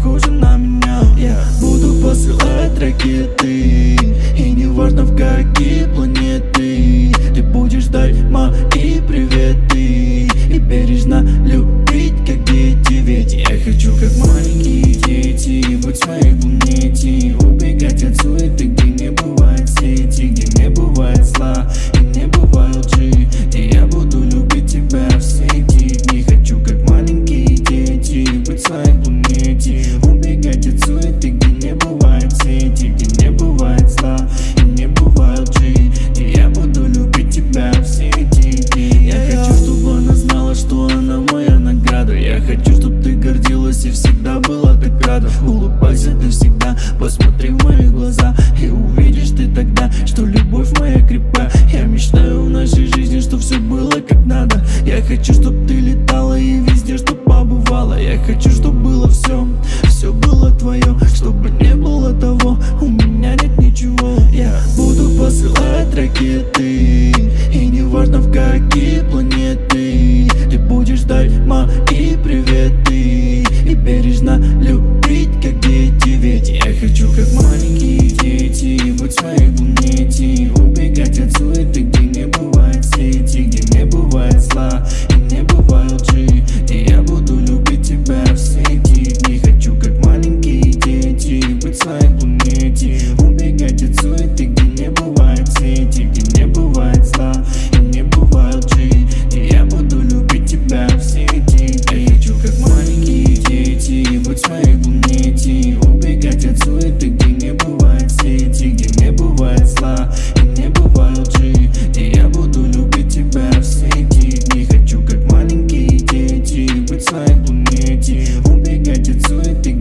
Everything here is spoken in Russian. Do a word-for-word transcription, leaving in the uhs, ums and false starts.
похожа на меня. Я буду посылать ракеты, и неважно в какие планеты. Ты будешь ждать мои приветы и бережно любить, как дети. Ведь я хочу, как маленькие дети, быть в своей планете, убегать от суеты, где не бывает сети, где не бывает зла и не бывает лжи. И я буду любить тебя все эти дни. Хочу, как маленькие дети, быть в своей планете, убегать от суеты, где не бывает сети, где не бывает зла и не бывает лжи. И я буду любить тебя все эти дни. Я хочу, чтобы она знала, что она моя награда. Я хочу, чтобы ты гордилась и всегда была так рада. Улыбайся ты всегда, посмотри в мои глаза, и увидишь ты тогда, что любовь моя крепкая. Я мечтаю в нашей жизни, что все было как надо. Я хочу, чтобы ты летала и везде, что побывала. Я хочу, чтобы было все, все было твое, чтобы не было того, у меня нет ничего. Я буду посылать ракеты, и неважно в какие планеты. Ты будешь ждать мои приветы и бережно любить, как дети. Ведь я хочу, как маленькие дети, быть в своей планете, убегать от суеты, где не бывает сети, где не бывает зла и не бывает лжи. И я буду любить тебя все эти дни. Хочу, как маленькие дети, быть в своей планете, убегать от суеты, где не бывает сети, где не бывает зла и не бывает лжи. И я буду любить тебя все эти дни. Я хочу, как маленькие дети, быть в своей планете, убегать от суеты, где не бывает сети, где не бывает зла и не бывает лжи. И я буду любить тебя все эти дни. Хочу, как маленькие дети, быть в своей планете, убегать от суеты,